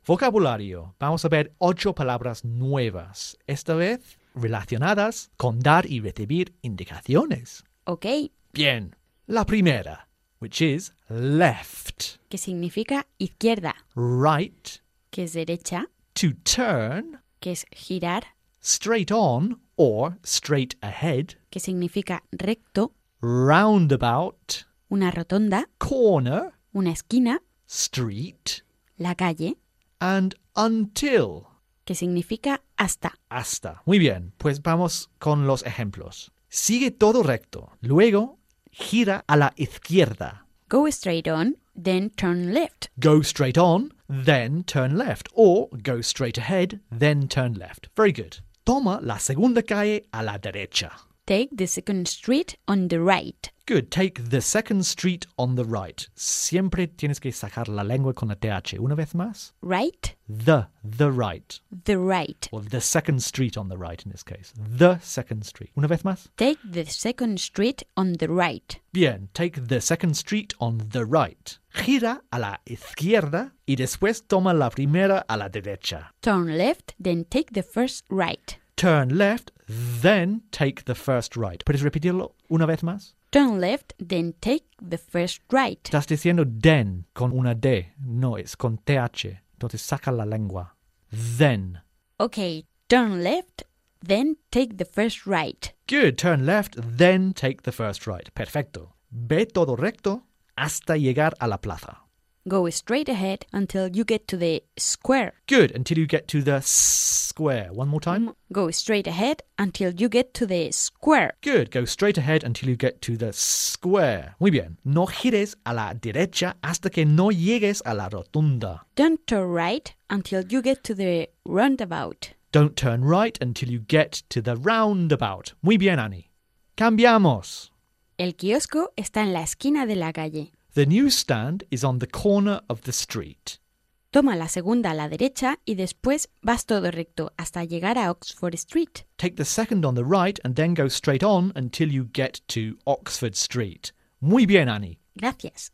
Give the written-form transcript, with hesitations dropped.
Vocabulario. Vamos a ver 8 palabras nuevas, esta vez relacionadas con dar y recibir indicaciones. Ok, Bien. La primera, which is left. que significa izquierda, Right, que es derecha, to turn, que es girar, straight on or straight ahead, que significa recto, roundabout, una rotonda, corner, una esquina, street, la calle, and until. que significa hasta. Hasta. Muy bien, pues vamos con los ejemplos. Sigue todo recto, luego gira a la izquierda. Go straight on, then turn left. Go straight on, then turn left. Or go straight ahead, then turn left. Very good. Toma la segunda calle a la derecha. Take the second street on the right. Good. Take the second street on the right. Siempre tienes que sacar la lengua con la TH. Una vez más. Right, The right. the right. Or the second street on the right in this case. The second street. Una vez más. Take the second street on the right. Bien. Take the second street on the right. Gira a la izquierda y después toma la primera a la derecha. Turn left, then take the first right. Turn left, then take the first right. ¿Puedes repetirlo una vez más? Turn left, then take the first right. Estás diciendo then con una D. No, es con TH. Entonces saca la lengua. Then. Okay, turn left, then take the first right. Good. Turn left, then take the first right. Perfecto. Ve todo recto hasta llegar a la plaza. Go straight ahead until you get to the square. Good. Until you get to the square. One more time. Go straight ahead until you get to the square. Good. Go straight ahead until you get to the square. Muy bien. No gires a la derecha hasta que no llegues a la rotunda. Don't turn right until you get to the roundabout. Don't turn right until you get to the roundabout. Muy bien, Annie. Cambiamos. El kiosco está en la esquina de la calle. The newsstand is on the corner of the street. Toma la segunda a la derecha y después vas todo recto hasta llegar a Oxford Street. Take the second on the right and then go straight on until you get to Oxford Street. Muy bien, Annie. Gracias.